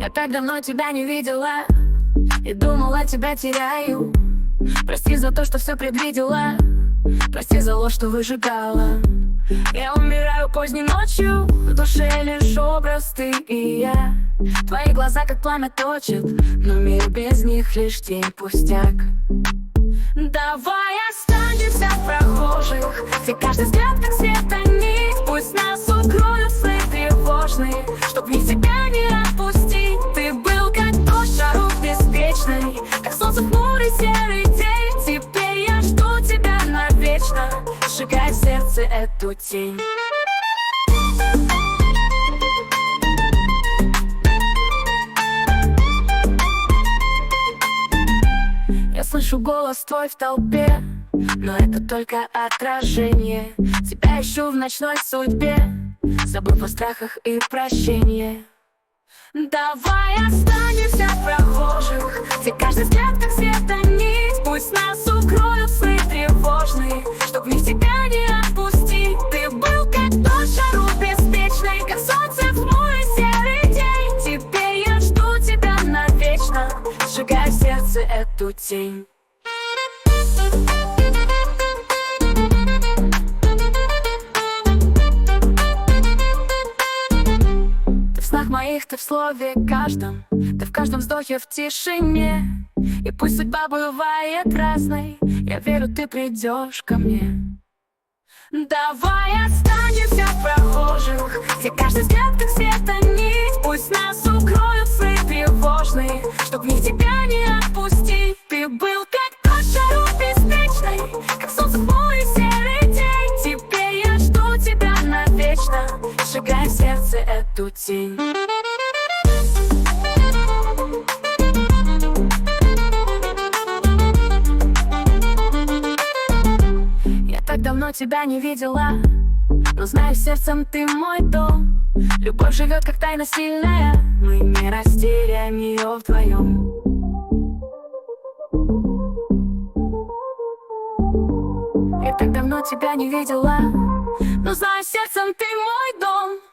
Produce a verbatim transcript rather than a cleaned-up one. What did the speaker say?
так давно тебя не видела и думала, тебя теряю. Прости за то, что все предвидела, прости за ложь, что выжигала. Я умираю поздней ночью, в душе лишь образ ты и я. Твои глаза как пламя точат, но мир без них лишь тень, пустяк. Давай останемся в прохожих, где каждый взгляд как света нить. Пусть нас укроют сны тревожные, чтоб ни тебя не отпустить. Ты был как дождь, шаров беспечный, как солнце в хмурый серый день. Теперь я жду тебя навечно, сжигай в сердце эту тень. Я слышу голос твой в толпе, но это только отражение. Тебя ищу в ночной судьбе, забыв о страхах и прощении. Давай останемся в прохожих, где каждый взгляд как света нить. Пусть нас укроют сны тревожные, чтоб ни тебя не отпустить. Ты был как дождь, шару беспечный, как солнце в хмурый серый день. Теперь я жду тебя навечно, сжигай в сердце эту тень. Ты в снах моих, ты в слове каждом, ты в каждом вздохе, в тишине. И пусть судьба бывает разной, я верю, ты придешь ко мне. Давай останемся в прохожих, где каждый взгляд как света нить. Пусть нас укроют сны тревожные, чтоб ни тебя не отпустить. Ты был как дождь, шаров беспечный, как солнце в мой серый день. Теперь я жду тебя навечно, сжигай в сердце эту тень. Так давно тебя не видела, но знаю, сердцем ты мой дом. Любовь живет как тайна сильная, мы не разделяем ее вдвоем. Я так давно тебя не видела, но знаю, сердцем ты мой дом.